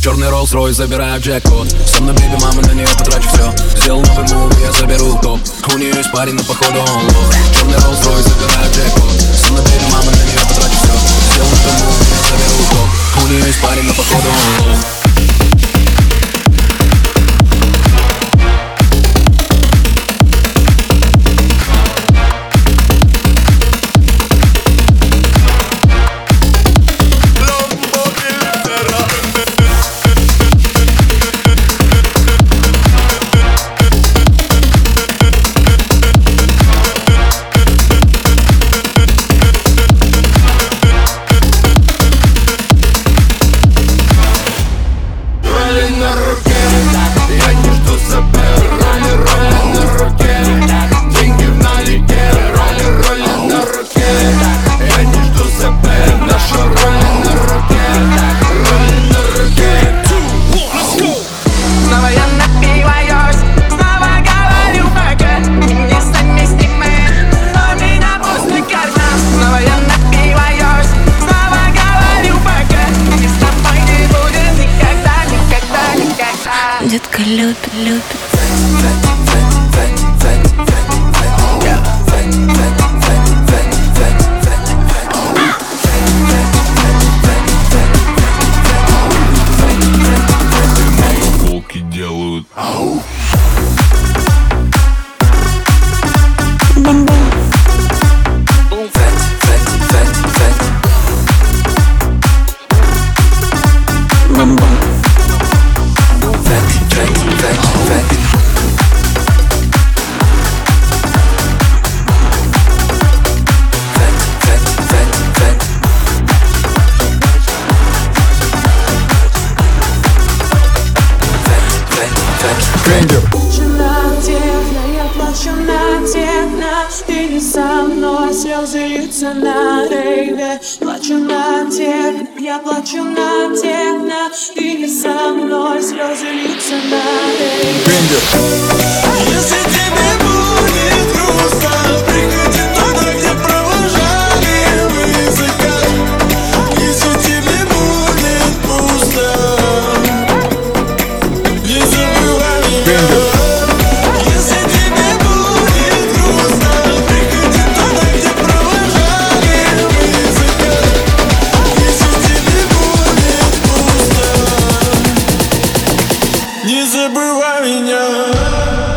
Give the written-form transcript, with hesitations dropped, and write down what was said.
Черный Rolls-Royce, забираю джекпот. Со мной бейби, мама, на нее потрачу все. Сделал новый мув, я заберу топ. У нее есть парень, но походу он лох. Черный Rolls-Royce, забираю джекпот. Со мной бейби, мама, на нее потрачу все. Сделал новый мув, я заберу топ. У нее есть парень, но походу он лох. Детка любит, любит. Волки делают ау. Я плачу на техно, ты не со мной, слезы льются на рейве. Плачу на техно, я плачу на техно, ты не со мной, слезы льются на рейве. Если тебе будет грустно, приходи туда, где провожали мы закат. Если тебе будет пусто, не забывай меня. Не забывай меня.